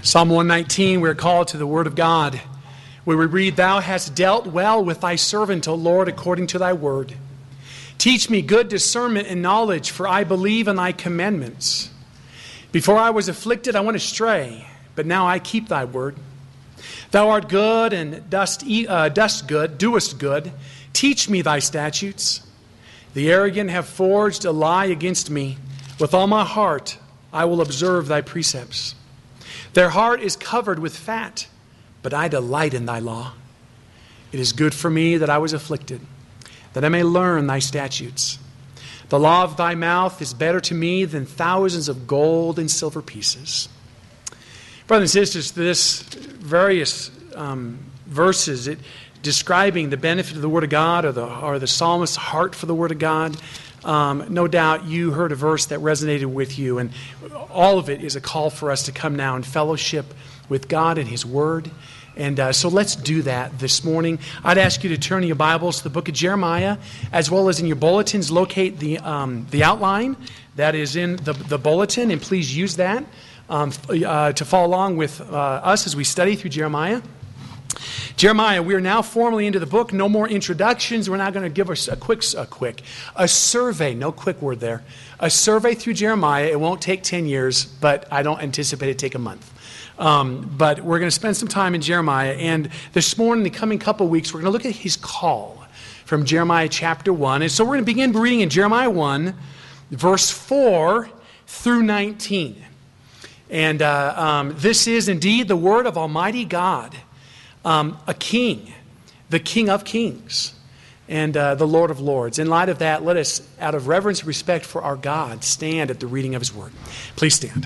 Psalm 119, we're called to the Word of God, where we read, "Thou hast dealt well with thy servant, O Lord, according to thy word. Teach me good discernment and knowledge, for I believe in thy commandments. Before I was afflicted, I went astray, but now I keep thy word. Thou art good and doest good. Teach me thy statutes. The arrogant have forged a lie against me. With all my heart I will observe thy precepts. Their heart is covered with fat, but I delight in thy law. It is good for me that I was afflicted, that I may learn thy statutes. The law of thy mouth is better to me than thousands of gold and silver pieces." Brothers and sisters, this various verses describing the benefit of the Word of God or the psalmist's heart for the Word of God, no doubt you heard a verse that resonated with you, and all of it is a call for us to come now and fellowship with God and His Word. And so let's do that this morning. I'd ask you to turn your Bibles to the book of Jeremiah, as well as in your bulletins, locate the outline that is in the bulletin, and please use that to follow along with us as we study through Jeremiah. Jeremiah, we are now formally into the book. No more introductions. We're now going to give us a survey. No quick word there. A survey through Jeremiah. It won't take 10 years, but I don't anticipate it take a month. But we're going to spend some time in Jeremiah. And this morning, the coming couple of weeks, we're going to look at his call from Jeremiah chapter 1. And so we're going to begin reading in Jeremiah 1, verse 4 through 19. And this is indeed the word of Almighty God. A king, the King of Kings, and the Lord of Lords. In light of that, let us, out of reverence and respect for our God, stand at the reading of His Word. Please stand.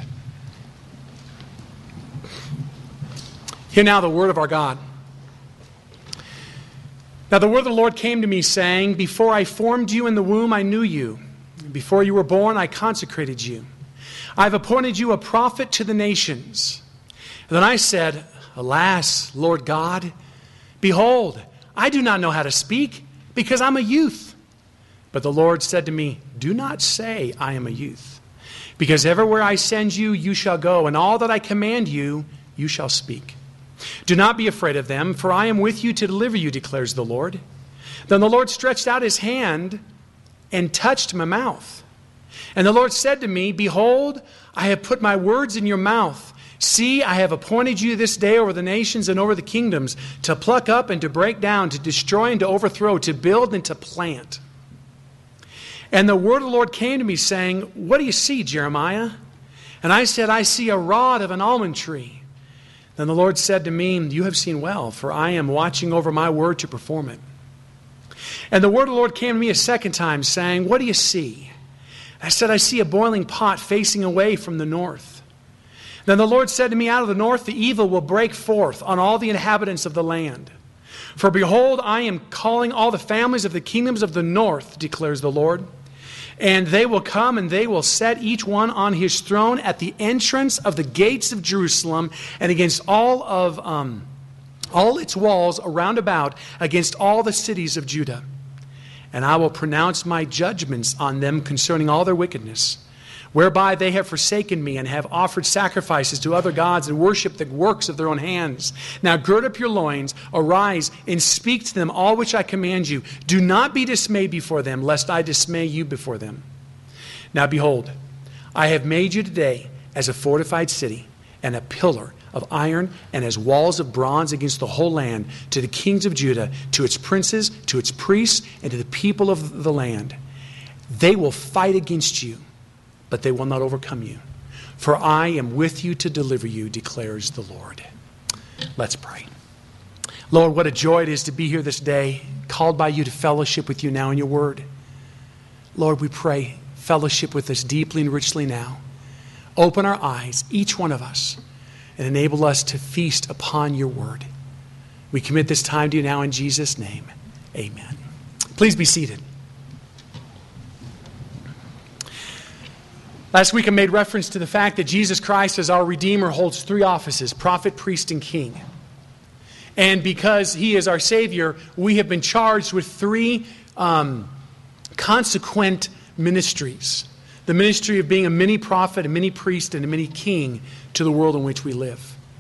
Hear now the word of our God. Now the word of the Lord came to me, saying, "Before I formed you in the womb, I knew you. Before you were born, I consecrated you. I have appointed you a prophet to the nations." And then I said, "Alas, Lord God, behold, I do not know how to speak, because I'm a youth." But the Lord said to me, "Do not say, I am a youth, because everywhere I send you, you shall go, and all that I command you, you shall speak. Do not be afraid of them, for I am with you to deliver you, declares the Lord." Then the Lord stretched out His hand and touched my mouth. And the Lord said to me, "Behold, I have put my words in your mouth. See, I have appointed you this day over the nations and over the kingdoms, to pluck up and to break down, to destroy and to overthrow, to build and to plant." And the word of the Lord came to me, saying, "What do you see, Jeremiah?" And I said, "I see a rod of an almond tree." Then the Lord said to me, "You have seen well, for I am watching over my word to perform it." And the word of the Lord came to me a second time, saying, "What do you see?" I said, "I see a boiling pot facing away from the north." Then the Lord said to me, "Out of the north the evil will break forth on all the inhabitants of the land. For behold, I am calling all the families of the kingdoms of the north, declares the Lord. And they will come and they will set each one on his throne at the entrance of the gates of Jerusalem, and against all its walls around about, against all the cities of Judah. And I will pronounce my judgments on them concerning all their wickedness, whereby they have forsaken me and have offered sacrifices to other gods and worshipped the works of their own hands. Now gird up your loins, arise, and speak to them all which I command you. Do not be dismayed before them, lest I dismay you before them. Now behold, I have made you today as a fortified city and a pillar of iron and as walls of bronze against the whole land, to the kings of Judah, to its princes, to its priests, and to the people of the land. They will fight against you, but they will not overcome you. For I am with you to deliver you, declares the Lord." Let's pray. Lord, what a joy it is to be here this day, called by you to fellowship with you now in your word. Lord, we pray, fellowship with us deeply and richly now. Open our eyes, each one of us, and enable us to feast upon your word. We commit this time to you now in Jesus' name. Amen. Please be seated. Last week I made reference to the fact that Jesus Christ as our Redeemer holds three offices: prophet, priest, and king. And because He is our Savior, we have been charged with three consequent ministries. The ministry of being a mini prophet, a mini priest, and a mini king to the world in which we live.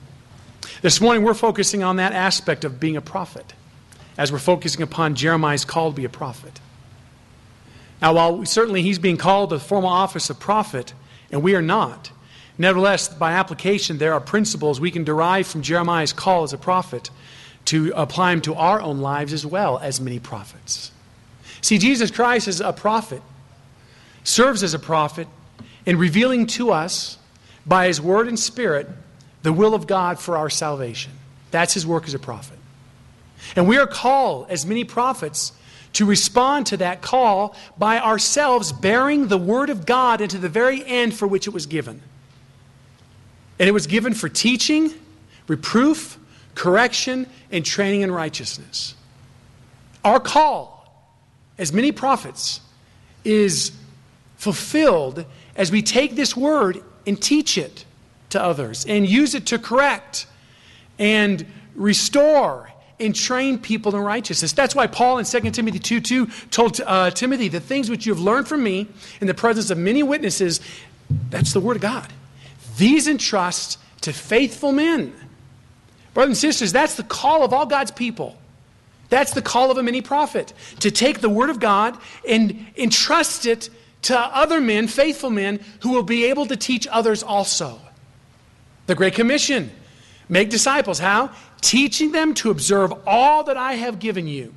This morning we're focusing on that aspect of being a prophet, as we're focusing upon Jeremiah's call to be a prophet. Now, while certainly he's being called to the formal office of prophet, and we are not, nevertheless, by application, there are principles we can derive from Jeremiah's call as a prophet to apply them to our own lives as well as many prophets. See, Jesus Christ is a prophet, serves as a prophet in revealing to us by his word and spirit the will of God for our salvation. That's his work as a prophet. And we are called as many prophets to respond to that call by ourselves bearing the word of God into the very end for which it was given. And it was given for teaching, reproof, correction, and training in righteousness. Our call as many prophets is fulfilled as we take this word and teach it to others and use it to correct and restore and train people in righteousness. That's why Paul in 2 Timothy 2:2 told Timothy, the things which you have learned from me in the presence of many witnesses, that's the word of God. These entrust to faithful men. Brothers and sisters, that's the call of all God's people. That's the call of a mini prophet, to take the word of God and entrust it to other men, faithful men, who will be able to teach others also. The Great Commission, make disciples. How? Teaching them to observe all that I have given you.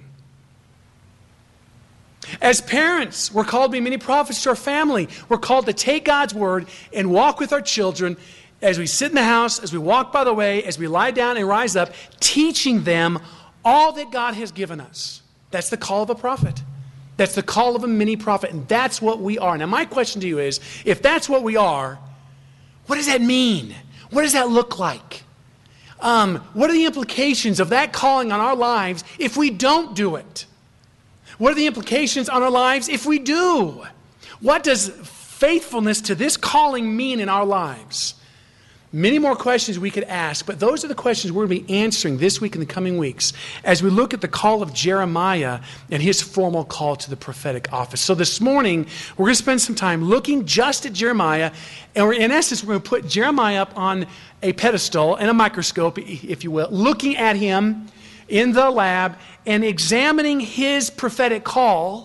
As parents, we're called to be many prophets to our family. We're called to take God's word and walk with our children as we sit in the house, as we walk by the way, as we lie down and rise up, teaching them all that God has given us. That's the call of a prophet. That's the call of a mini prophet, and that's what we are. Now, my question to you is, if that's what we are, what does that mean? What does that look like? What are the implications of that calling on our lives if we don't do it? What are the implications on our lives if we do? What does faithfulness to this calling mean in our lives? Many more questions we could ask, but those are the questions we're going to be answering this week and the coming weeks as we look at the call of Jeremiah and his formal call to the prophetic office. So this morning, we're going to spend some time looking just at Jeremiah, and in essence, we're going to put Jeremiah up on a pedestal and a microscope, if you will, looking at him in the lab and examining his prophetic call,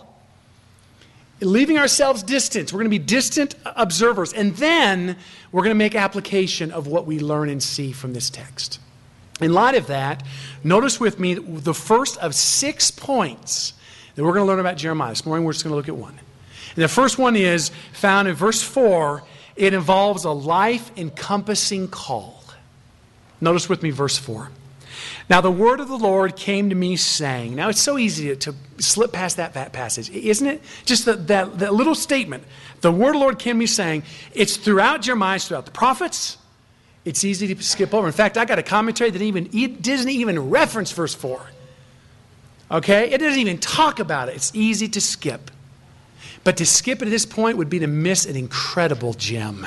leaving ourselves distant. We're going to be distant observers. And then we're going to make application of what we learn and see from this text. In light of that, notice with me the first of 6 points that we're going to learn about Jeremiah. This morning we're just going to look at one. And the first one is found in verse 4. It involves a life-encompassing call. Notice with me verse 4. Now the word of the Lord came to me saying. Now it's so easy to slip past that passage, isn't it? Just that little statement. The word of the Lord came to me saying. It's throughout Jeremiah, it's throughout the prophets. It's easy to skip over. In fact, I got a commentary that doesn't even reference verse 4. Okay? It doesn't even talk about it. It's easy to skip. But to skip it at this point would be to miss an incredible gem.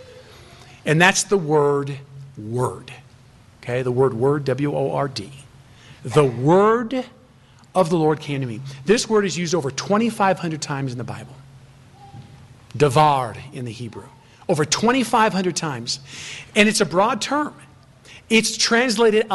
And that's the word word. Okay, the word word, W-O-R-D. The word of the Lord came to me. This word is used over 2,500 times in the Bible. Davar in the Hebrew. Over 2,500 times. And it's a broad term. It's translated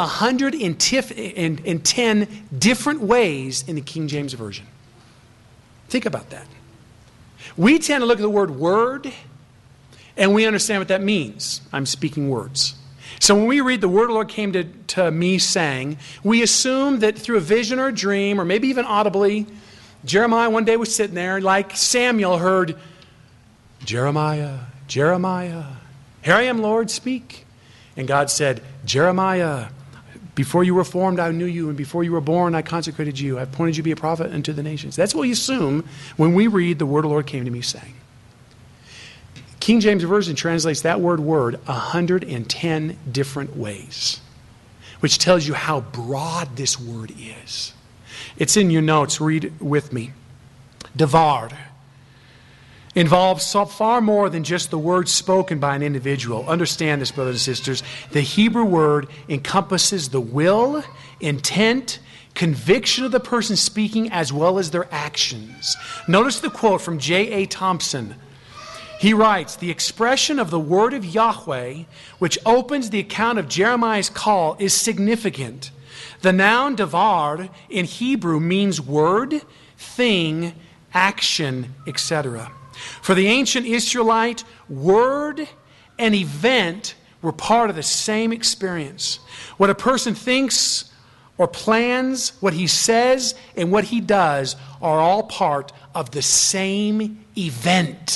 110 different ways in the King James Version. Think about that. We tend to look at the word word and we understand what that means. I'm speaking words. So when we read the word of the Lord came to me saying, we assume that through a vision or a dream, or maybe even audibly, Jeremiah one day was sitting there, like Samuel heard, Jeremiah, Jeremiah, here I am, Lord, speak. And God said, Jeremiah, before you were formed, I knew you, and before you were born, I consecrated you. I appointed you to be a prophet unto the nations. That's what we assume when we read the word of the Lord came to me saying. King James Version translates that word 110 different ways, which tells you how broad this word is. It's in your notes. Read with me. Davar involves far more than just the words spoken by an individual. Understand this, brothers and sisters. The Hebrew word encompasses the will, intent, conviction of the person speaking, as well as their actions. Notice the quote from J.A. Thompson. He writes, the expression of the word of Yahweh, which opens the account of Jeremiah's call, is significant. The noun davar in Hebrew means word, thing, action, etc. For the ancient Israelite, word and event were part of the same experience. What a person thinks or plans, what he says, and what he does are all part of the same event.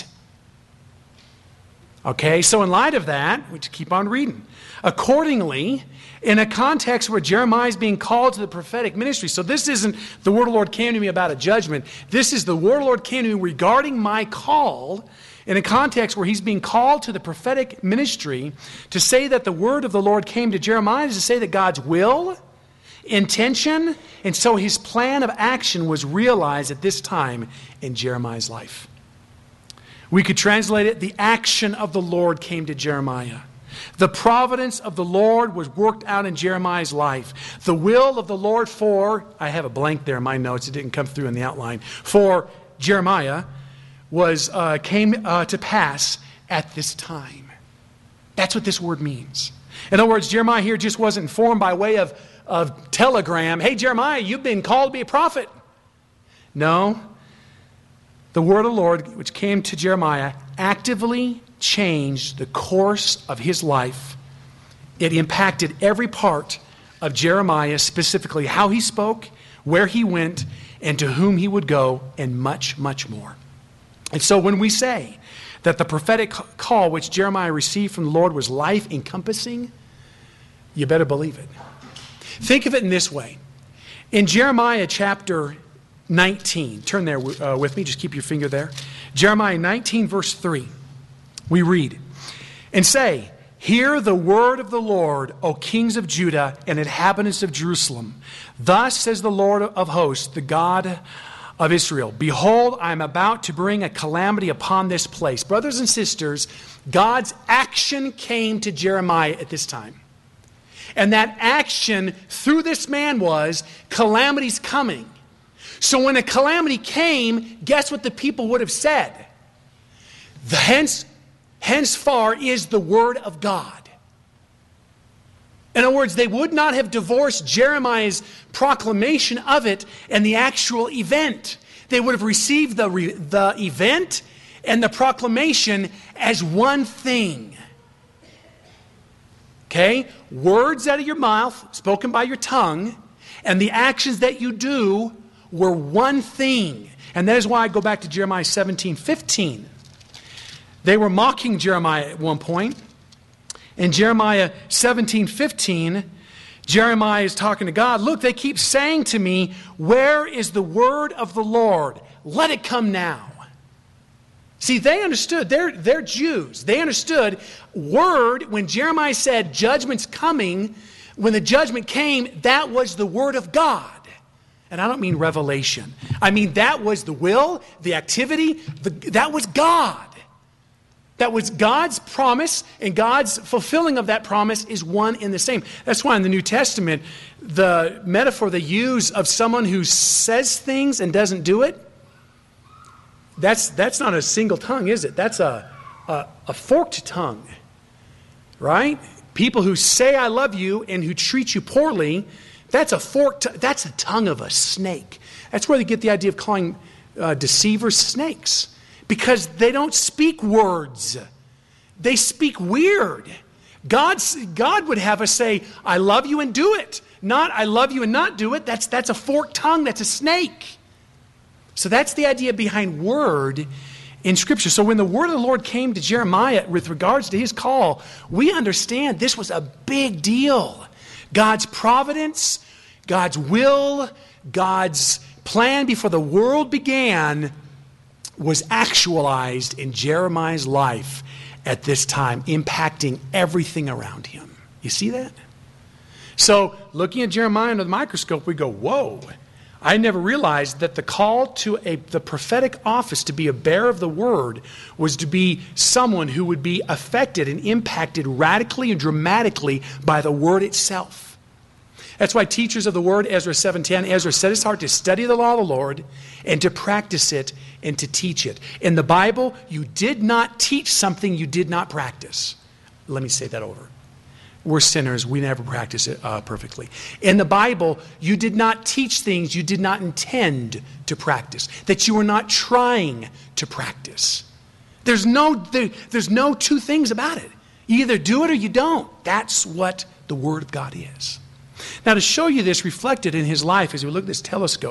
Okay, so in light of that, we just keep on reading. Accordingly, in a context where Jeremiah is being called to the prophetic ministry, so this isn't the word of the Lord came to me about a judgment. This is the word of the Lord came to me regarding my call, in a context where he's being called to the prophetic ministry. To say that the word of the Lord came to Jeremiah is to say that God's will, intention, and so his plan of action was realized at this time in Jeremiah's life. We could translate it, the action of the Lord came to Jeremiah. The providence of the Lord was worked out in Jeremiah's life. The will of the Lord for, I have a blank there in my notes, it didn't come through in the outline, for Jeremiah came to pass at this time. That's what this word means. In other words, Jeremiah here just wasn't informed by way of telegram, hey Jeremiah, you've been called to be a prophet. No. The word of the Lord, which came to Jeremiah, actively changed the course of his life. It impacted every part of Jeremiah, specifically how he spoke, where he went, and to whom he would go, and much, much more. And so when we say that the prophetic call which Jeremiah received from the Lord was life-encompassing, you better believe it. Think of it in this way. In Jeremiah chapter 19. Turn there with me. Just keep your finger there. Jeremiah 19, verse 3. We read, and say, hear the word of the Lord, O kings of Judah and inhabitants of Jerusalem. Thus says the Lord of hosts, the God of Israel. Behold, I am about to bring a calamity upon this place. Brothers and sisters, God's action came to Jeremiah at this time. And that action through this man was, calamity's coming. So when a calamity came, guess what the people would have said? Henceforth is the word of God. In other words, they would not have divorced Jeremiah's proclamation of it and the actual event. They would have received the event and the proclamation as one thing. Okay? Words out of your mouth, spoken by your tongue, and the actions that you do were one thing. And that is why I go back to Jeremiah 17:15. They were mocking Jeremiah at one point. In Jeremiah 17:15, Jeremiah is talking to God. Look, they keep saying to me, where is the word of the Lord? Let it come now. See, they understood. They're Jews. They understood word, when Jeremiah said judgment's coming, when the judgment came, that was the word of God. And I don't mean revelation. I mean that was the will, the activity, that was God. That was God's promise, and God's fulfilling of that promise is one and the same. That's why in the New Testament, the metaphor they use of someone who says things and doesn't do it, that's not a single tongue, is it? That's a forked tongue, right? People who say I love you and who treat you poorly, that's a tongue of a snake. That's where they get the idea of calling deceivers snakes. Because they don't speak words. They speak weird. God would have us say, I love you and do it. Not, I love you and not do it. That's a forked tongue. That's a snake. So that's the idea behind word in Scripture. So when the word of the Lord came to Jeremiah with regards to his call, we understand this was a big deal. God's providence, God's will, God's plan before the world began was actualized in Jeremiah's life at this time, impacting everything around him. You see that? So, looking at Jeremiah under the microscope, we go, whoa, I never realized that the call to the prophetic office to be a bearer of the word was to be someone who would be affected and impacted radically and dramatically by the word itself. That's why teachers of the word, Ezra 7:10, Ezra set his heart to study the law of the Lord and to practice it and to teach it. In the Bible, you did not teach something you did not practice. Let me say that over. We're sinners. We never practice it perfectly. In the Bible, you did not teach things you did not intend to practice, that you were not trying to practice. There's no two things about it. You either do it or you don't. That's what the Word of God is. Now, to show you this reflected in his life, as we look at this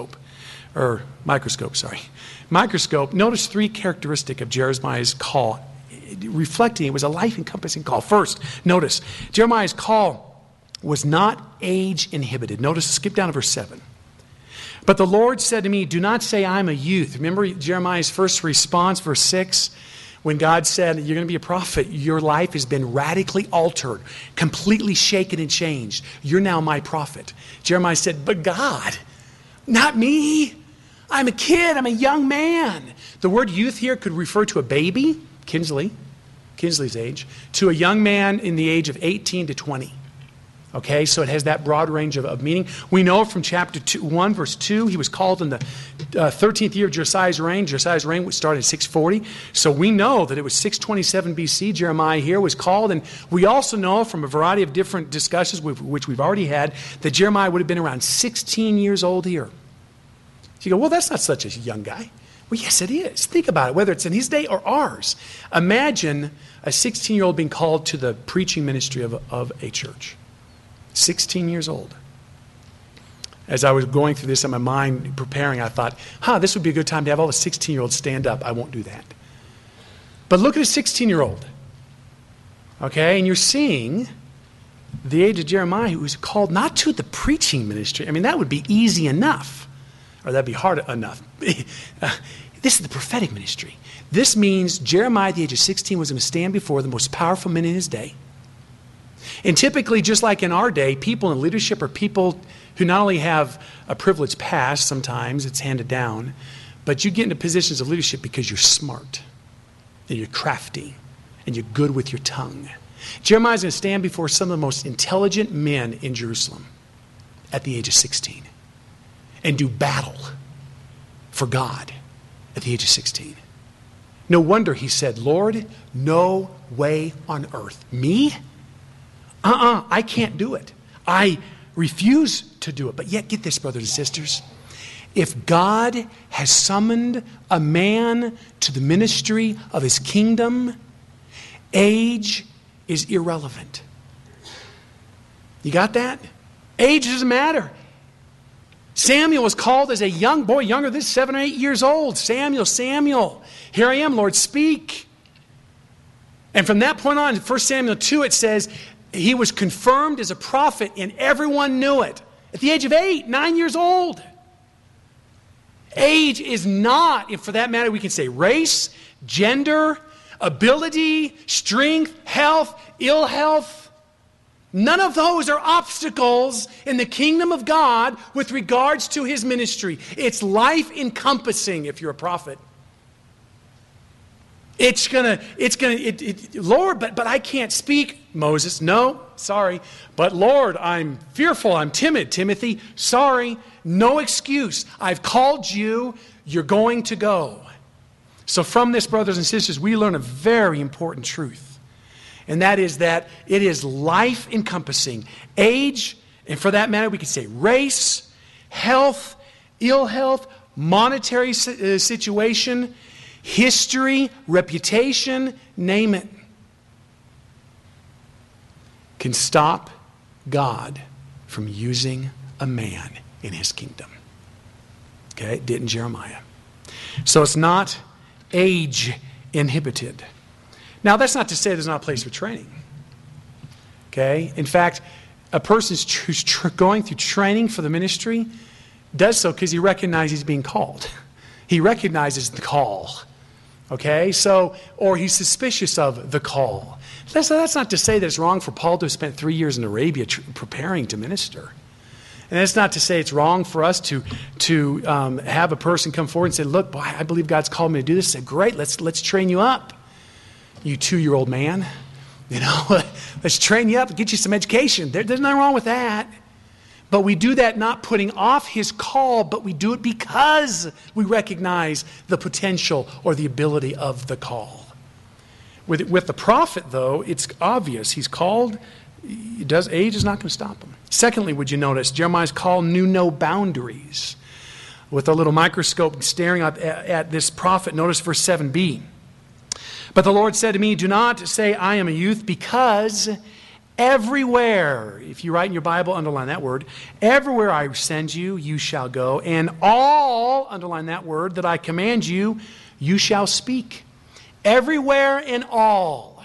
microscope, notice three characteristics of Jeremiah's call. Reflecting, it was a life-encompassing call. First, notice, Jeremiah's call was not age inhibited. Notice, skip down to verse 7. But the Lord said to me, do not say I'm a youth. Remember Jeremiah's first response, verse 6? When God said, you're going to be a prophet, your life has been radically altered, completely shaken and changed. You're now my prophet. Jeremiah said, but God, not me. I'm a kid. I'm a young man. The word youth here could refer to a baby, Kinsley's age, to a young man in the age of 18 to 20. Okay, so it has that broad range of meaning. We know from chapter 1, verse 2, he was called in the 13th year of Josiah's reign. Josiah's reign started at 640. So we know that it was 627 BC. Jeremiah here was called. And we also know from a variety of different discussions, which we've already had, that Jeremiah would have been around 16 years old here. So you go, well, that's not such a young guy. Well, yes, it is. Think about it, whether it's in his day or ours. Imagine a 16-year-old being called to the preaching ministry of a church. 16 years old. As I was going through this in my mind, preparing, I thought, this would be a good time to have all the 16-year-olds stand up. I won't do that. But look at a 16-year-old. Okay, and you're seeing the age of Jeremiah, who was called not to the preaching ministry. I mean, that would be easy enough. Or that'd be hard enough. This is the prophetic ministry. This means Jeremiah at the age of 16 was going to stand before the most powerful men in his day. And typically, just like in our day, people in leadership are people who not only have a privileged past, sometimes it's handed down, but you get into positions of leadership because you're smart, and you're crafty, and you're good with your tongue. Jeremiah's going to stand before some of the most intelligent men in Jerusalem at the age of 16 and do battle for God at the age of 16. No wonder he said, Lord, no way on earth. Me? I can't do it. I refuse to do it. But yet, get this, brothers and sisters. If God has summoned a man to the ministry of his kingdom, age is irrelevant. You got that? Age doesn't matter. Samuel was called as a young boy, younger than 7 or 8 years old. Samuel, here I am, Lord, speak. And from that point on, in 1 Samuel 2, it says, he was confirmed as a prophet, and everyone knew it. At the age of 8, 9 years old. Age is not, if for that matter we can say race, gender, ability, strength, health, ill health. None of those are obstacles in the kingdom of God with regards to his ministry. It's life encompassing if you're a prophet. Lord, but I can't speak. Moses, no, sorry. But Lord, I'm fearful, I'm timid. Timothy, sorry, no excuse. I've called you, you're going to go. So from this, brothers and sisters, we learn a very important truth. And that is that it is life encompassing. Age, and for that matter, we could say race, health, ill health, monetary situation, history, reputation, name it, can stop God from using a man in his kingdom. Okay, it didn't Jeremiah. So it's not age inhibited. Now, that's not to say there's not a place for training. Okay? In fact, a person who's going through training for the ministry does so because he recognizes he's being called. He recognizes the call. Okay? So, or he's suspicious of the call. That's not to say that it's wrong for Paul to have spent 3 years in Arabia preparing to minister. And that's not to say it's wrong for us to have a person come forward and say, look, boy, I believe God's called me to do this. Say, great, let's train you up, you 2-year-old man. You know, let's train you up and get you some education. There's nothing wrong with that. But we do that not putting off his call, but we do it because we recognize the potential or the ability of the call. With the prophet, though, it's obvious. He's called. Age is not going to stop him. Secondly, would you notice, Jeremiah's call knew no boundaries. With a little microscope staring at this prophet, notice verse 7b. But the Lord said to me, do not say I am a youth, because everywhere, if you write in your Bible, underline that word, everywhere I send you, you shall go, and all, underline that word, that I command you, you shall speak. Everywhere and all.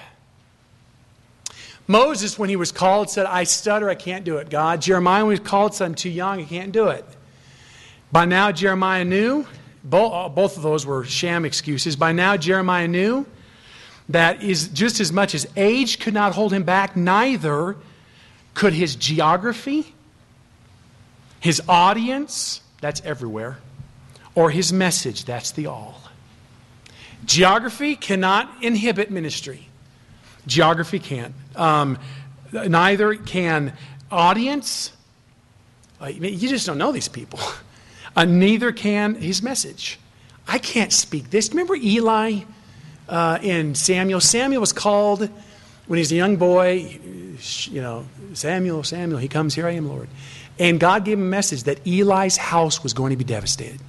Moses, when he was called, said, I stutter, I can't do it, God. Jeremiah, when he was called, said, I'm too young, I can't do it. By now, Jeremiah knew, both of those were sham excuses. By now, Jeremiah knew that is just as much as age could not hold him back, neither could his geography, his audience, that's everywhere, or his message, that's the all. Geography cannot inhibit ministry. Geography can't. Neither can audience. You just don't know these people. Neither can his message. I can't speak this. Remember Eli and Samuel? Samuel was called when he's a young boy, Samuel, he comes, here I am, Lord. And God gave him a message that Eli's house was going to be devastated.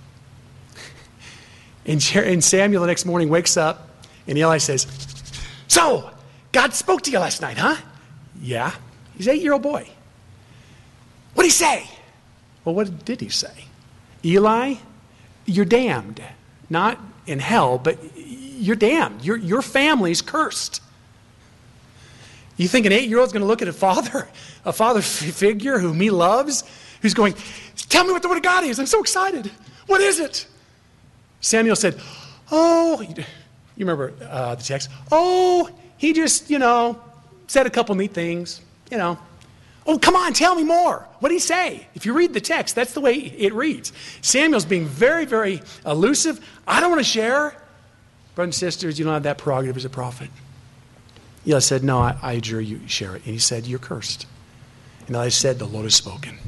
And Samuel the next morning wakes up, and Eli says, so, God spoke to you last night, huh? Yeah. He's an 8-year-old boy. What did he say? Well, what did he say? Eli, you're damned. Not in hell, but you're damned. Your family's cursed. You think an 8-year-old's going to look at a father figure whom he loves, who's going, tell me what the Word of God is. I'm so excited. What is it? Samuel said, you remember the text? He just, said a couple neat things, Oh, come on, tell me more. What did he say? If you read the text, that's the way it reads. Samuel's being very, very elusive. I don't want to share. Brothers and sisters, you don't have that prerogative as a prophet. Eli said, no, I adjure you, share it. And he said, you're cursed. And Eli said, the Lord has spoken.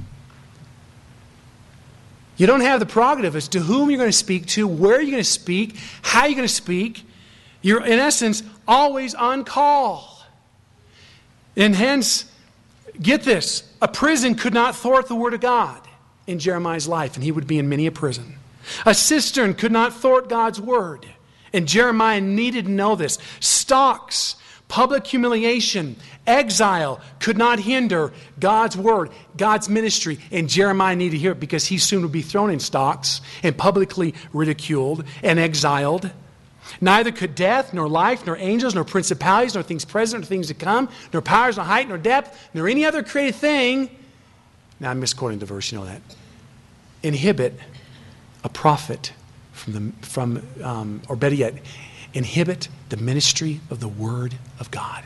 You don't have the prerogative as to whom you're going to speak to, where you're going to speak, how you're going to speak. You're, in essence, always on call. And hence, get this, a prison could not thwart the Word of God in Jeremiah's life, and he would be in many a prison. A cistern could not thwart God's Word, and Jeremiah needed to know this. Stocks, public humiliation, exile could not hinder God's Word, God's ministry, and Jeremiah needed to hear it because he soon would be thrown in stocks and publicly ridiculed and exiled. Neither could death, nor life, nor angels, nor principalities, nor things present, nor things to come, nor powers, nor height, nor depth, nor any other created thing. Now I'm misquoting the verse, you know that. Inhibit a prophet or better yet, inhibit the ministry of the Word of God.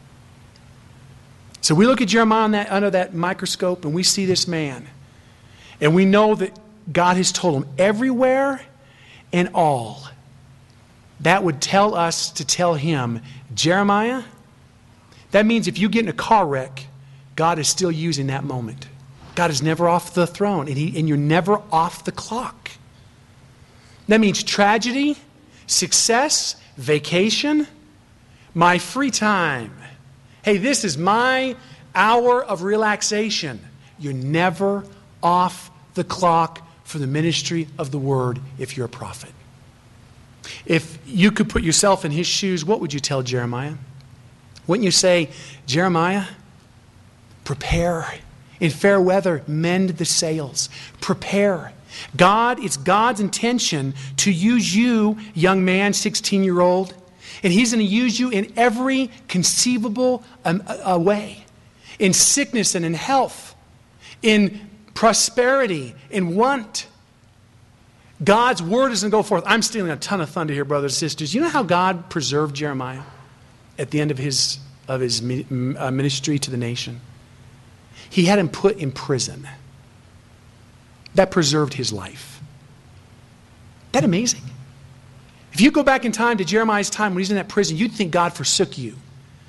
So we look at Jeremiah under that microscope, and we see this man, and we know that God has told him everywhere and all. That would tell us to tell him, Jeremiah, that means if you get in a car wreck, God is still using that moment. God is never off the throne, and you're never off the clock. That means tragedy, success, vacation, my free time. Hey, this is my hour of relaxation. You're never off the clock for the ministry of the Word if you're a prophet. If you could put yourself in his shoes, what would you tell Jeremiah? Wouldn't you say, Jeremiah, prepare. In fair weather, mend the sails. Prepare. It's God's intention to use you, young man, 16-year-old, and he's going to use you in every conceivable way. In sickness and in health, in prosperity, in want. God's word is going to go forth. I'm stealing a ton of thunder here, brothers and sisters. You know how God preserved Jeremiah at the end of his ministry to the nation? He had him put in prison. That preserved his life. Isn't that amazing? If you go back in time to Jeremiah's time when he's in that prison, you'd think God forsook you.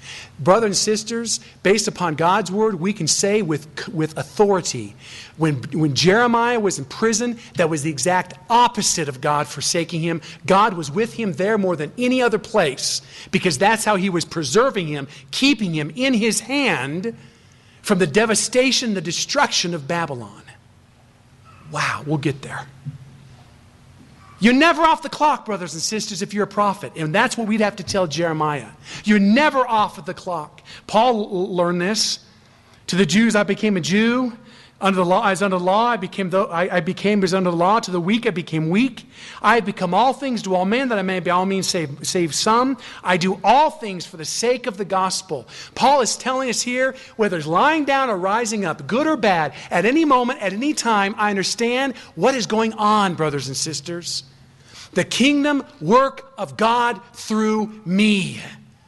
Brothers and sisters, based upon God's word, we can say with authority, when Jeremiah was in prison, that was the exact opposite of God forsaking him. God was with him there more than any other place, because that's how he was preserving him, keeping him in his hand from the devastation, the destruction of Babylon. Wow, we'll get there. You're never off the clock, brothers and sisters, if you're a prophet. And that's what we'd have to tell Jeremiah. You're never off of the clock. Paul learned this. To the Jews, I became a Jew. Under the law, as under the law, I became as under the law. To the weak, I became weak. I have become all things to all men, that I may by all means save some. I do all things for the sake of the gospel. Paul is telling us here, whether it's lying down or rising up, good or bad, at any moment, at any time, I understand what is going on, brothers and sisters. The kingdom work of God through me.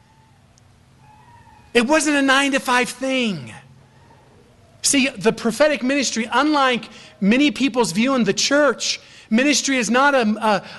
It wasn't a 9-to-5 thing. See, the prophetic ministry, unlike many people's view in the church, ministry is not a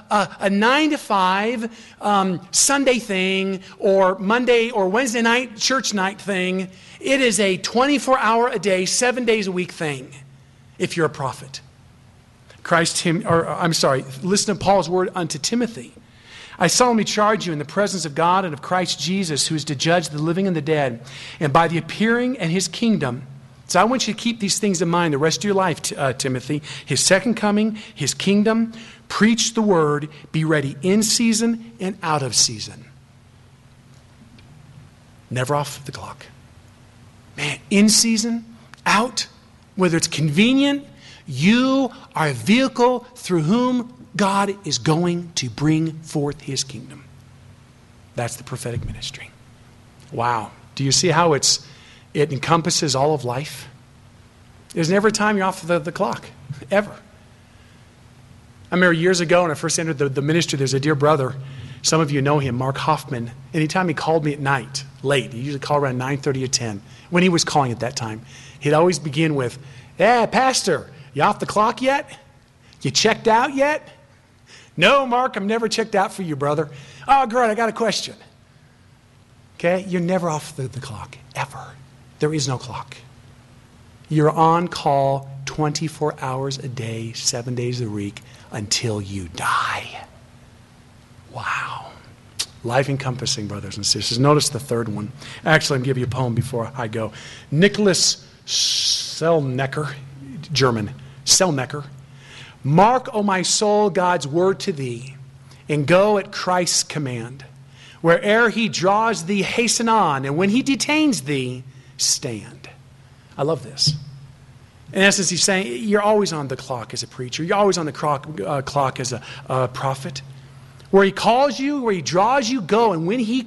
9-to-5 Sunday thing or Monday or Wednesday night church night thing. It is a 24-hour-a-day, 7 days a week thing if you're a prophet. Listen to Paul's word unto Timothy. I solemnly charge you in the presence of God and of Christ Jesus, who is to judge the living and the dead, and by the appearing and his kingdom. So I want you to keep these things in mind the rest of your life, Timothy. His second coming, his kingdom. Preach the word. Be ready in season and out of season. Never off the clock. Man, in season, out, whether it's convenient, you are a vehicle through whom God is going to bring forth his kingdom. That's the prophetic ministry. Wow. Do you see how it encompasses all of life? There's never a time you're off the clock, ever. I remember years ago when I first entered the ministry, there's a dear brother. Some of you know him, Mark Hoffman. Anytime he called me at night, late, he usually called around 9:30 or 10, when he was calling at that time, he'd always begin with, "Yeah, Pastor, you off the clock yet? You checked out yet?" "No, Mark, I'm never checked out for you, brother." "Oh, great, I got a question." Okay, you're never off the clock, ever. There is no clock. You're on call 24 hours a day, 7 days a week, until you die. Wow. Life encompassing, brothers and sisters. Notice the third one. Actually, I'm going to give you a poem before I go. Nicholas Selnecker, German, Selnecker. "Mark, O my soul, God's word to thee, and go at Christ's command. Where'er he draws thee, hasten on, and when he detains thee, stand." I love this. In essence, he's saying you're always on the clock as a preacher. You're always on the clock as a prophet. Where he calls you, where he draws you, go. And when he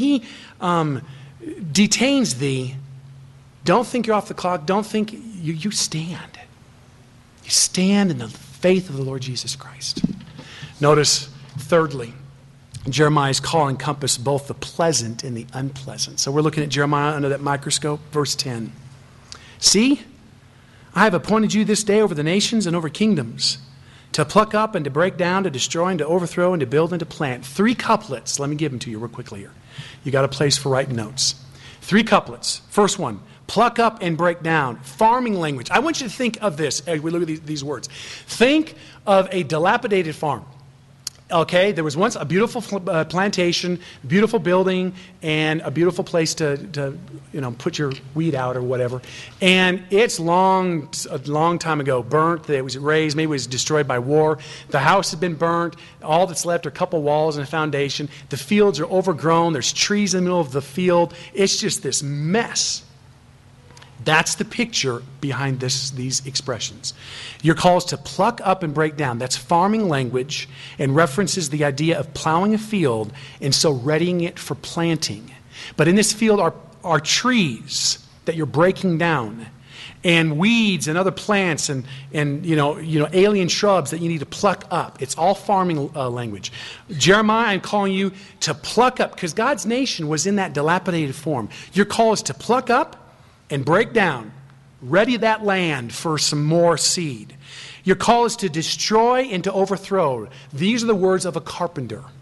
detains thee, don't think you're off the clock. Don't think you stand. You stand in the faith of the Lord Jesus Christ. Notice, thirdly, Jeremiah's call encompassed both the pleasant and the unpleasant. So we're looking at Jeremiah under that microscope. Verse 10. "See, I have appointed you this day over the nations and over kingdoms, to pluck up and to break down, to destroy and to overthrow and to build and to plant." 3 couplets. Let me give them to you real quickly here. You got a place for writing notes. 3 couplets. First one, pluck up and break down. Farming language. I want you to think of this as we look at these words. Think of a dilapidated farm. Okay, there was once a beautiful plantation, beautiful building, and a beautiful place to put your weed out or whatever. And it's a long time ago burnt. It was razed, maybe it was destroyed by war. The house has been burnt. All that's left are a couple walls and a foundation. The fields are overgrown. There's trees in the middle of the field. It's just this mess. That's the picture behind these expressions. Your call is to pluck up and break down. That's farming language and references the idea of plowing a field and so readying it for planting. But in this field are trees that you're breaking down, and weeds and other plants and alien shrubs that you need to pluck up. It's all farming language. Jeremiah, I'm calling you to pluck up, because God's nation was in that dilapidated form. Your call is to pluck up and break down, ready that land for some more seed. Your call is to destroy and to overthrow. These are the words of a carpenter.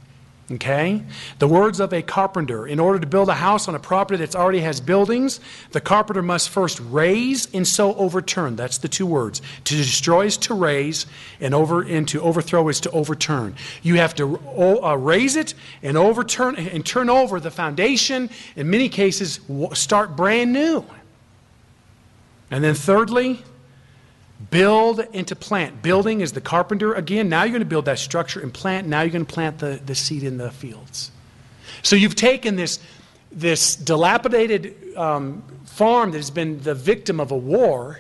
Okay? The words of a carpenter. In order to build a house on a property that already has buildings, the carpenter must first raise and so overturn. That's the two words. To destroy is to raise, and to overthrow is to overturn. You have to raise it and overturn and turn over the foundation. In many cases, start brand new. And then thirdly, build and to plant. Building is the carpenter. Again, now you're going to build that structure and plant. Now you're going to plant the seed in the fields. So you've taken this dilapidated farm that has been the victim of a war,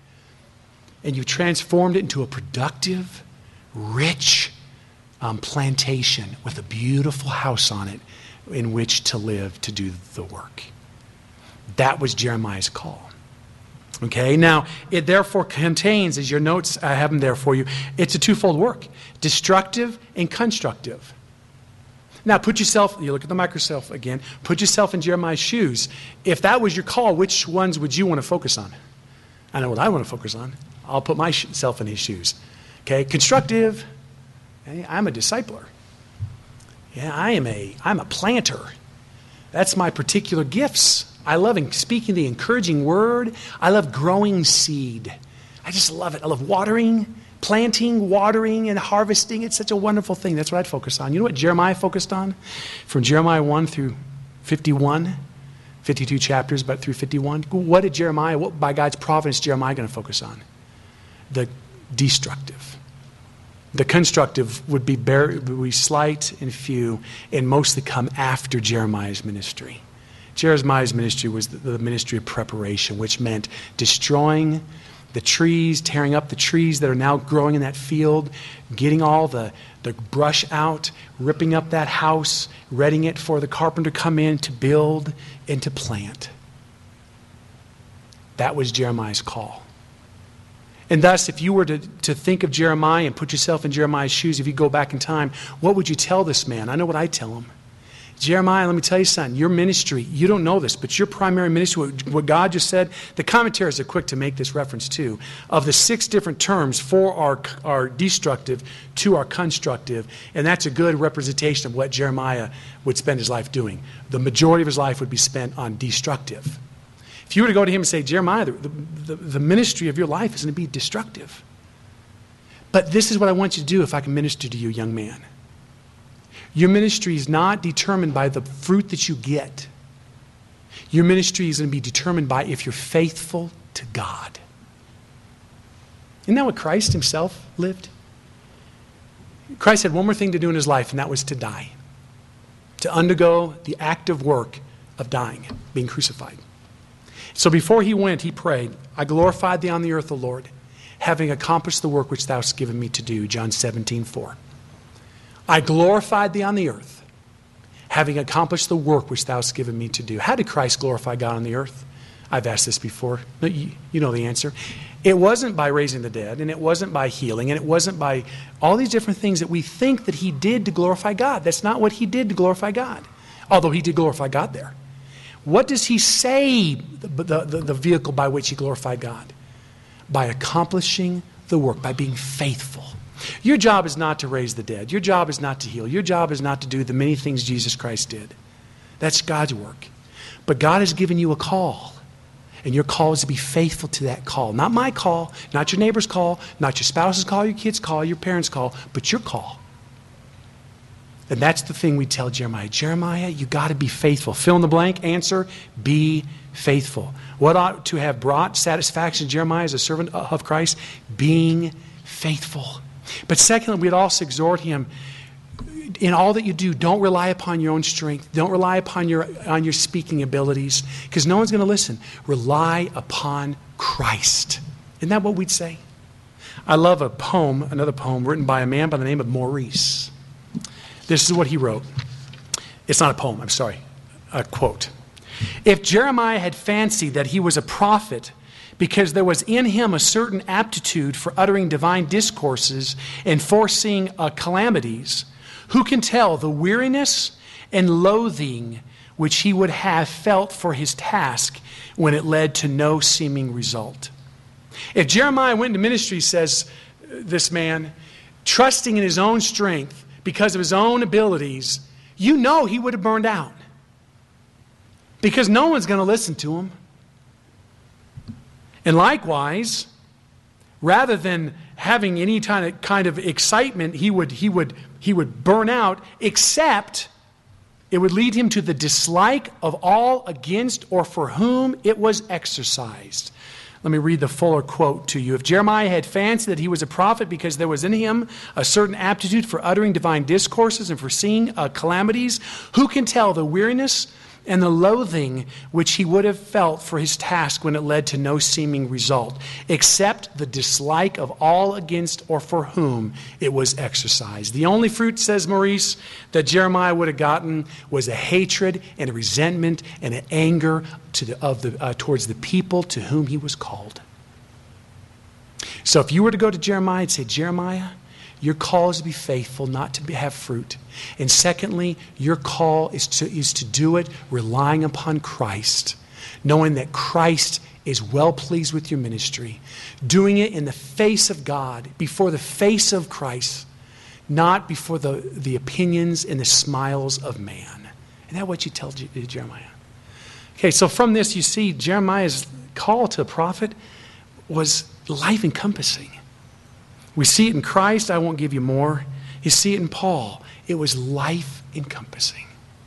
and you've transformed it into a productive, rich plantation with a beautiful house on it in which to live, to do the work. That was Jeremiah's call. Okay, now it therefore contains, as your notes, I have them there for you, it's a twofold work, destructive and constructive. Now put yourself, you look at the microself again, put yourself in Jeremiah's shoes. If that was your call, which ones would you want to focus on? I know what I want to focus on. I'll put myself in his shoes. Okay, constructive, okay, I'm a discipler. Yeah, I'm a planter. That's my particular gifts. I love speaking the encouraging word. I love growing seed. I just love it. I love watering, planting, watering, and harvesting. It's such a wonderful thing. That's what I'd focus on. You know what Jeremiah focused on? From Jeremiah 1 through 51, 52 chapters, but through 51. What did Jeremiah, by God's providence, Jeremiah going to focus on? The destructive. The constructive would be slight and few, and mostly come after Jeremiah's ministry. Jeremiah's ministry was the ministry of preparation, which meant destroying the trees, tearing up the trees that are now growing in that field, getting all the brush out, ripping up that house, readying it for the carpenter to come in to build and to plant. That was Jeremiah's call. And thus, if you were to think of Jeremiah and put yourself in Jeremiah's shoes, if you go back in time, what would you tell this man? I know what I'd tell him. Jeremiah, let me tell you, son, your ministry, you don't know this, but your primary ministry, what God just said, the commentaries are quick to make this reference too, of the 6 different terms for our destructive to our constructive, and that's a good representation of what Jeremiah would spend his life doing. The majority of his life would be spent on destructive. If you were to go to him and say, Jeremiah, the ministry of your life is going to be destructive. But this is what I want you to do if I can minister to you, young man. Your ministry is not determined by the fruit that you get. Your ministry is going to be determined by if you're faithful to God. Isn't that what Christ himself lived? Christ had one more thing to do in his life, and that was to die. To undergo the active work of dying, being crucified. So before he went, he prayed, I glorified thee on the earth, O Lord, having accomplished the work which thou hast given me to do. John 17:4. I glorified thee on the earth, having accomplished the work which thou hast given me to do. How did Christ glorify God on the earth? I've asked this before. You know the answer. It wasn't by raising the dead, and it wasn't by healing, and it wasn't by all these different things that we think that he did to glorify God. That's not what he did to glorify God, although he did glorify God there. What does he say the vehicle by which he glorified God? By accomplishing the work, by being faithful. Your job is not to raise the dead. Your job is not to heal. Your job is not to do the many things Jesus Christ did. That's God's work. But God has given you a call. And your call is to be faithful to that call. Not my call, not your neighbor's call, not your spouse's call, your kid's call, your parents' call, but your call. And that's the thing we tell Jeremiah. Jeremiah, you got to be faithful. Fill in the blank. Answer, be faithful. What ought to have brought satisfaction to Jeremiah as a servant of Christ? Being faithful. But secondly, we'd also exhort him, in all that you do, don't rely upon your own strength. Don't rely upon your speaking abilities, because no one's going to listen. Rely upon Christ. Isn't that what we'd say? I love a poem, another poem written by a man by the name of Maurice. This is what he wrote. It's not a poem, I'm sorry. A quote. If Jeremiah had fancied that he was a prophet because there was in him a certain aptitude for uttering divine discourses and foreseeing calamities, who can tell the weariness and loathing which he would have felt for his task when it led to no seeming result? If Jeremiah went into ministry, says this man, trusting in his own strength because of his own abilities, you know he would have burned out. Because no one's going to listen to him. And likewise, rather than having any kind of excitement, he would burn out, except it would lead him to the dislike of all against or for whom it was exercised. Let me read the fuller quote to you. If Jeremiah had fancied that he was a prophet because there was in him a certain aptitude for uttering divine discourses and foreseeing calamities, who can tell the weariness and the loathing which he would have felt for his task when it led to no seeming result, except the dislike of all against or for whom it was exercised. The only fruit, says Maurice, that Jeremiah would have gotten was a hatred and a resentment and an anger towards the people to whom he was called. So if you were to go to Jeremiah and say, Jeremiah, your call is to be faithful, not to have fruit. And secondly, your call is to do it relying upon Christ, knowing that Christ is well pleased with your ministry, doing it in the face of God, before the face of Christ, not before the opinions and the smiles of man. Isn't that what you tell Jeremiah? Okay, so from this you see Jeremiah's call to a prophet was life-encompassing. We see it in Christ. I won't give you more. You see it in Paul. It was life-encompassing.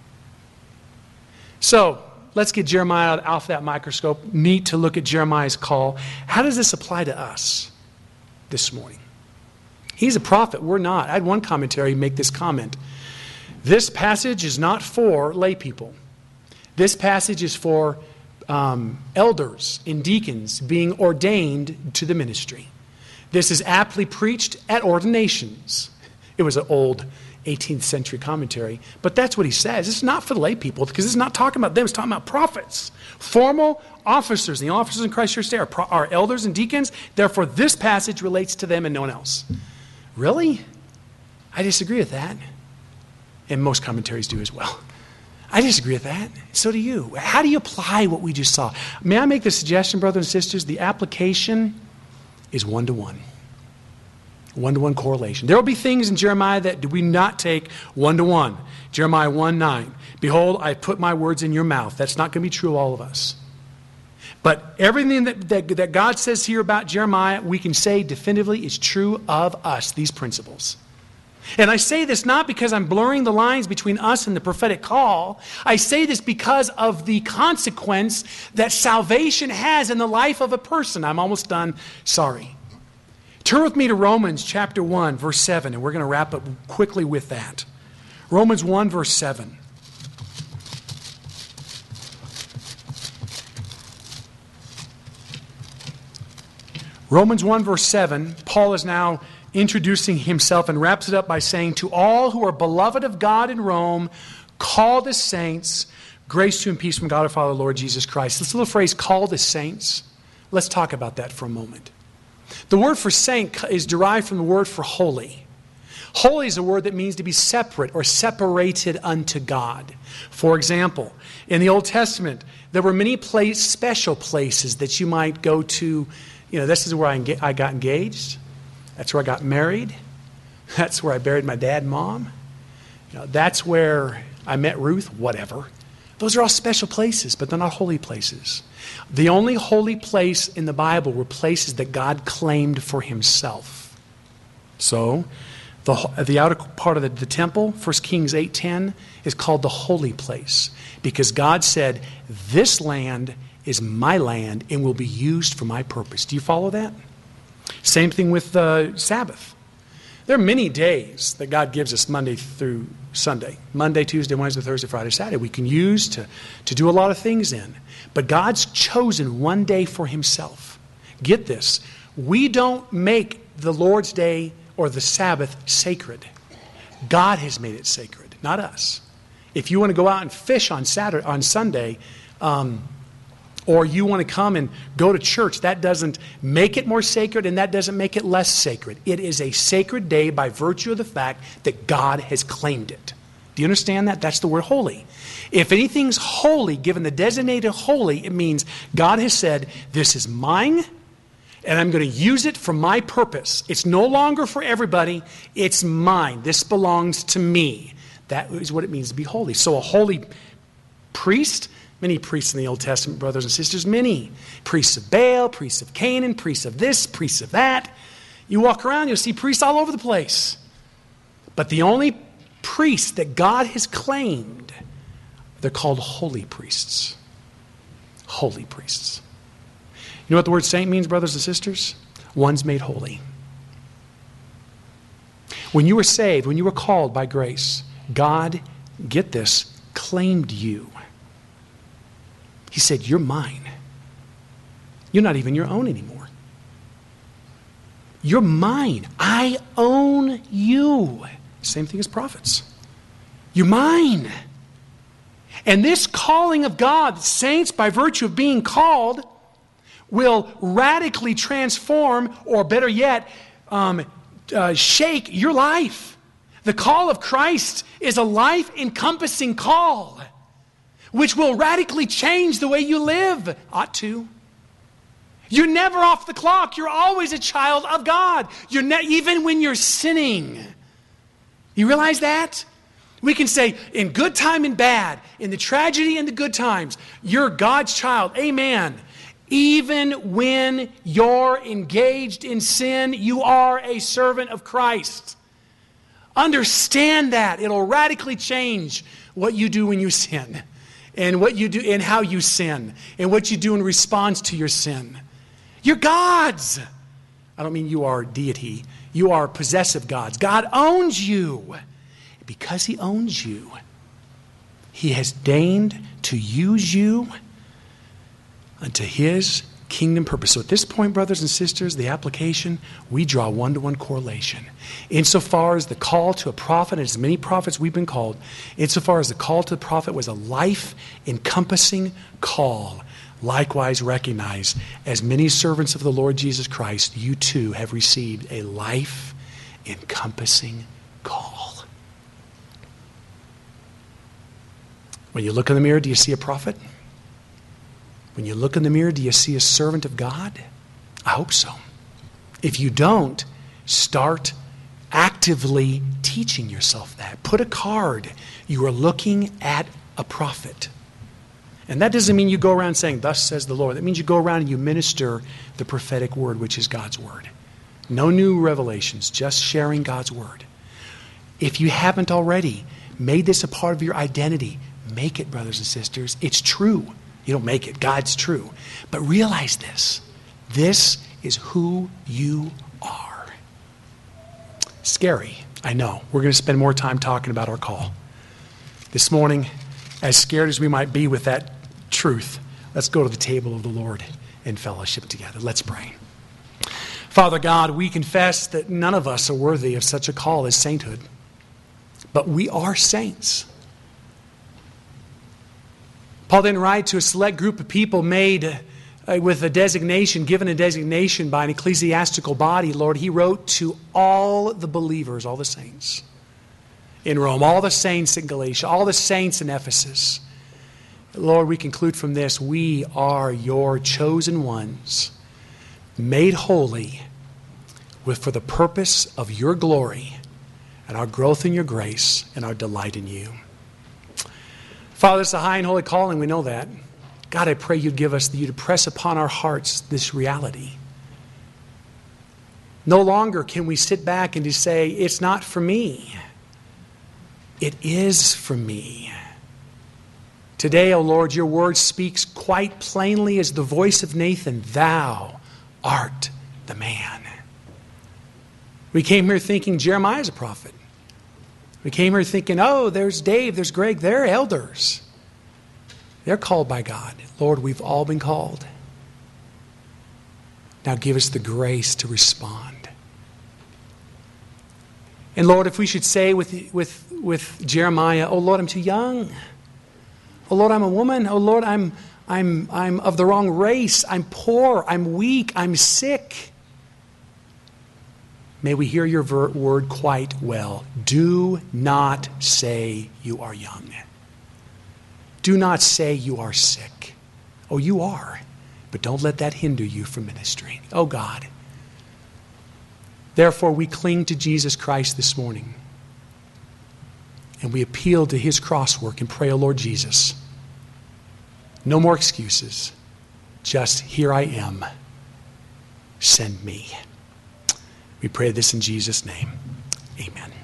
So, let's get Jeremiah off that microscope. Neat to look at Jeremiah's call. How does this apply to us this morning? He's a prophet. We're not. I had one commentary make this comment. This passage is not for lay people. This passage is for elders and deacons being ordained to the ministry. This is aptly preached at ordinations. It was an old 18th century commentary, but that's what he says. It's not for the lay people because it's not talking about them. It's talking about prophets, formal officers. The officers in Christ Church today are elders and deacons. Therefore, this passage relates to them and no one else. Really? I disagree with that. And most commentaries do as well. I disagree with that. So do you. How do you apply what we just saw? May I make the suggestion, brothers and sisters? The application is one-to-one. One-to-one correlation. There will be things in Jeremiah that we not take one-to-one. Jeremiah 1:9. Behold, I put my words in your mouth. That's not going to be true of all of us. But everything that God says here about Jeremiah, we can say definitively is true of us, these principles. And I say this not because I'm blurring the lines between us and the prophetic call. I say this because of the consequence that salvation has in the life of a person. I'm almost done. Sorry. Turn with me to Romans chapter 1, verse 7, and we're going to wrap up quickly with that. Romans 1, verse 7. Romans 1, verse 7, Paul is now introducing himself and wraps it up by saying, to all who are beloved of God in Rome, called as saints, grace to and peace from God our Father, Lord Jesus Christ. This little phrase, called as saints, let's talk about that for a moment. The word for saint is derived from the word for holy. Holy is a word that means to be separate or separated unto God. For example, in the Old Testament, there were many special places that you might go to. You know, this is where I got engaged. That's where I got married. That's where I buried my dad and mom. You know, that's where I met Ruth, whatever. Those are all special places, but they're not holy places. The only holy place in the Bible were places that God claimed for himself. So, the outer part of the temple, 1 Kings 8:10, is called the holy place because God said, this land is my land and will be used for my purpose. Do you follow that? Same thing with the Sabbath. There are many days that God gives us Monday through Sunday. Monday, Tuesday, Wednesday, Thursday, Friday, Saturday. We can use to do a lot of things in. But God's chosen one day for himself. Get this. We don't make the Lord's Day or the Sabbath sacred. God has made it sacred, not us. If you want to go out and fish on Sunday, or you want to come and go to church, that doesn't make it more sacred and that doesn't make it less sacred. It is a sacred day by virtue of the fact that God has claimed it. Do you understand that? That's the word holy. If anything's holy, given the designated holy, it means God has said, this is mine and I'm going to use it for my purpose. It's no longer for everybody. It's mine. This belongs to me. That is what it means to be holy. So a holy priest, many priests in the Old Testament, brothers and sisters, many. Priests of Baal, priests of Canaan, priests of this, priests of that. You walk around, you'll see priests all over the place. But the only priests that God has claimed, they're called holy priests. Holy priests. You know what the word saint means, brothers and sisters? One's made holy. When you were saved, when you were called by grace, God, get this, claimed you. He said, you're mine. You're not even your own anymore. You're mine. I own you. Same thing as prophets. You're mine. And this calling of God, saints, by virtue of being called, will radically transform, or better yet, shake your life. The call of Christ is a life-encompassing call, which will radically change the way you live. Ought to. You're never off the clock. You're always a child of God. Even when you're sinning. You realize that? We can say, in good time and bad, in the tragedy and the good times, you're God's child. Amen. Even when you're engaged in sin, you are a servant of Christ. Understand that. It'll radically change what you do when you sin, and what you do and how you sin, and what you do in response to your sin. You're God's. I don't mean you are deity. You are possessive gods. God owns you. Because He owns you, He has deigned to use you unto His kingdom purpose. So at this point, brothers and sisters, the application, we draw one-to-one correlation. Insofar as the call to a prophet, and as many prophets we've been called, insofar as the call to the prophet was a life-encompassing call, likewise recognize, as many servants of the Lord Jesus Christ, you too have received a life-encompassing call. When you look in the mirror, do you see a prophet? When you look in the mirror, do you see a servant of God? I hope so. If you don't, start actively teaching yourself that. Put a card. You are looking at a prophet. And that doesn't mean you go around saying, thus says the Lord. That means you go around and you minister the prophetic word, which is God's word. No new revelations, just sharing God's word. If you haven't already made this a part of your identity, make it, brothers and sisters. It's true. You don't make it. God's true. But realize this. This is who you are. Scary. I know. We're going to spend more time talking about our call. This morning, as scared as we might be with that truth, let's go to the table of the Lord and fellowship together. Let's pray. Father God, we confess that none of us are worthy of such a call as sainthood. But we are saints. Paul didn't write to a select group of people made with a designation, given a designation by an ecclesiastical body. Lord, he wrote to all the believers, all the saints in Rome, all the saints in Galatia, all the saints in Ephesus. Lord, we conclude from this, we are your chosen ones, made holy for the purpose of your glory and our growth in your grace and our delight in you. Father, it's a high and holy calling. We know that. God, I pray you'd give us, you to press upon our hearts this reality. No longer can we sit back and just say, it's not for me. It is for me. Today, O Lord, your word speaks quite plainly as the voice of Nathan. Thou art the man. We came here thinking Jeremiah's a prophet. We came here thinking, oh, there's Dave, there's Greg, they're elders. They're called by God. Lord, we've all been called. Now give us the grace to respond. And Lord, if we should say with Jeremiah, oh Lord, I'm too young. Oh Lord, I'm a woman. Oh Lord, I'm of the wrong race. I'm poor. I'm weak. I'm sick. May we hear your word quite well. Do not say you are young. Do not say you are sick. Oh, you are. But don't let that hinder you from ministry. Oh, God. Therefore, we cling to Jesus Christ this morning. And we appeal to his cross work and pray, oh Lord Jesus, no more excuses. Just, here I am. Send me. We pray this in Jesus' name. Amen.